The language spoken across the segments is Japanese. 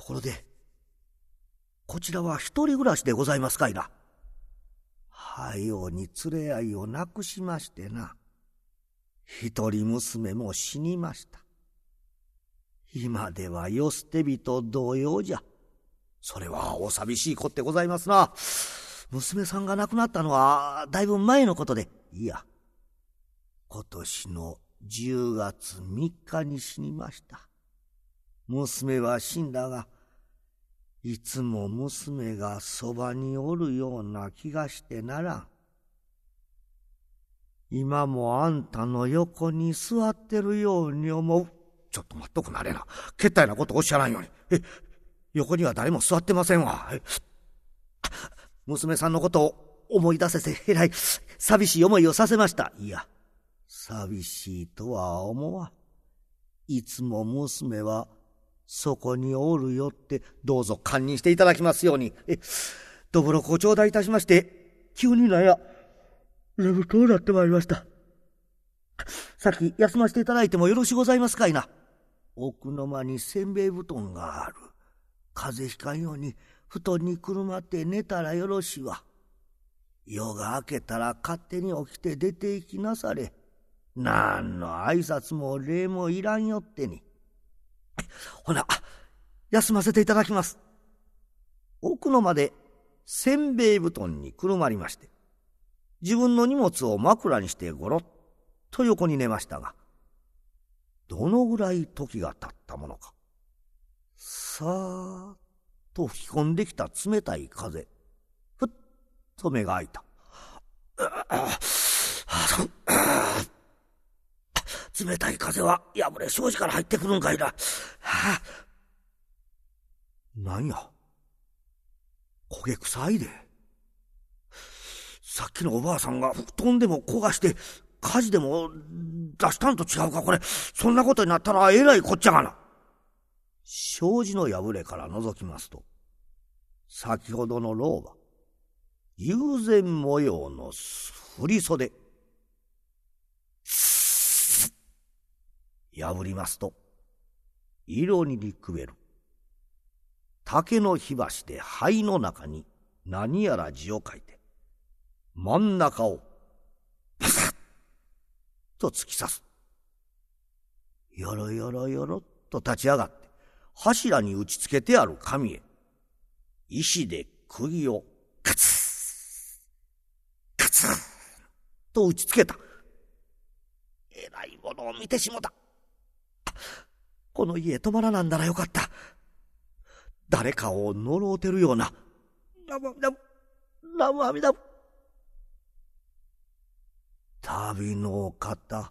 ころで、こちらは一人暮らしでございますかいな。はように連れ合いを亡くしましてな。一人娘も死にました。今では世捨て人同様じゃ。それはお寂しいこってございますな。娘さんが亡くなったのはだいぶ前のことで、いや、今年の10月3日に死にました。娘は死んだが、いつも娘がそばにおるような気がしてならん。今もあんたの横に座ってるように思う。ちょっと待っとくなれな。けったいなことおっしゃらんように。横には誰も座ってませんわ。娘さんのことを思い出せてえらい寂しい思いをさせました。いや、寂しいとは思わん。いつも娘はそこにおるよって、どうぞ堪忍していただきますように。どぶろくを頂戴いたしまして、急になんや眠とうなってまいりました。さっき休ませていただいてもよろしゅうございますかいな。奥の間にせんべい布団がある。風邪ひかんように布団にくるまって寝たらよろしいわ。夜が明けたら勝手に起きて出て行きなされ。なんの挨拶も礼もいらんよってに。ほな、休ませていただきます。奥の間でせんべい布団にくるまりまして、自分の荷物を枕にしてごろっと横に寝ましたが、どのぐらい時が経ったものか、さーっと吹き込んできた冷たい風。ふっと目が開いた。冷たい風は破れ障子から入ってくるんかいな。なんや、焦げ臭いで。さっきのおばあさんが布団でも焦がして火事でも出したんと違うか。これそんなことになったらえらいこっちゃがな。障子の破れから覗きますと、先ほどの老婆、友禅模様の振り袖、破りますと、色にくべる竹の火箸で灰の中に何やら字を書いて、真ん中をパサッと突き刺す。よろよろよろっと立ち上がって、柱に打ちつけてある紙へ石で釘をカツッカツッと打ちつけた。えらいものを見てしもた。この家泊まらなんだらよかった。誰かを呪うてるような。ナムアミダブ。旅の方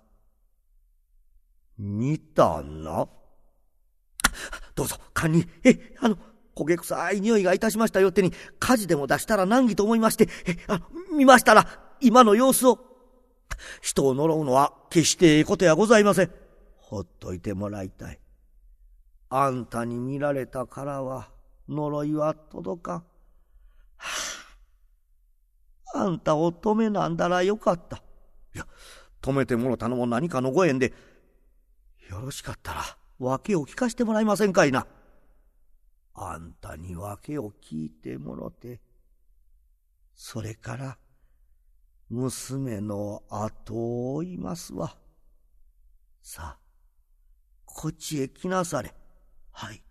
見たな。どうぞ堪忍。焦げ臭い匂いがいたしましたよってに、火事でも出したら難儀と思いまして、見ましたら今の様子を。人を呪うのは決してええことやございません。ほっといてもらいたい。あんたに見られたからは呪いは届かん。あんたを止めなんだらよかった。いや、止めてもろたのも何かのご縁で、よろしかったら訳を聞かしてもらえませんかいな。あんたに訳を聞いてもろて、それから娘の後を追いますわ。さあ、こっちへ来なされ。はい。